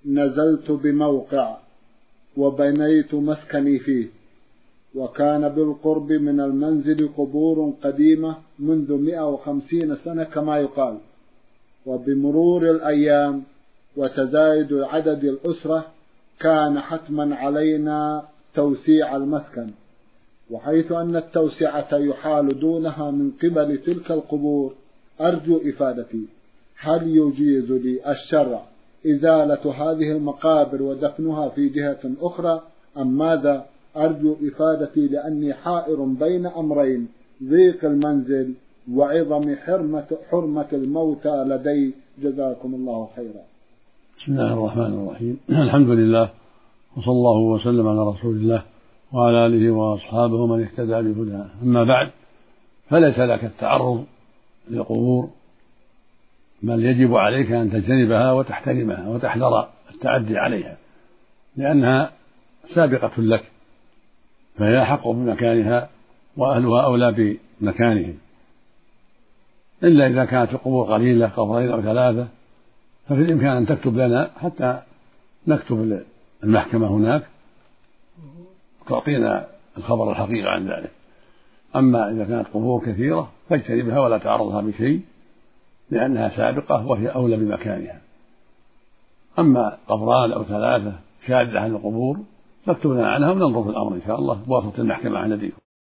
نزلت بموقع وبنيت مسكني فيه، وكان بالقرب من المنزل قبور قديمة منذ 150 سنة كما يقال، وبمرور الأيام وتزايد عدد الأسرة كان حتما علينا توسيع المسكن، وحيث أن التوسعة يحال دونها من قبل تلك القبور، أرجو إفادتي هل يجيز لي الشرع إزالة هذه المقابر ودفنها في جهة أخرى أم ماذا؟ أرجو إفادتي لأني حائر بين أمرين: ضيق المنزل وعظم حرمة الموتى لدي، جزاكم الله خيرا. بسم الله الرحمن الرحيم. الحمد لله، وصلى الله وسلم على رسول الله وعلى آله وأصحابه ومن اهتدى بهداه. أما بعد، فليس لك التعرض للقبور، بل يجب عليك أن تجتنبها وتحترمها وتحذر التعدي عليها، لأنها سابقة لك، فهي حق بمكانها وأهلها أولى بمكانهم، إلا إذا كانت القبور قليلة، قبرين أو ثلاثة، ففي الإمكان أن تكتب لنا حتى نكتب المحكمة هناك تعطينا الخبر الحقيقي عن ذلك. أما إذا كانت قبور كثيرة فاجتنبها ولا تعرضها بشيء، لأنها سابقة وهي أولى بمكانها. أما قبران أو ثلاثة شاذة عن القبور فاكتب لنا عنها وننظر في الأمر إن شاء الله بواسطة المحكمة عن يديكم.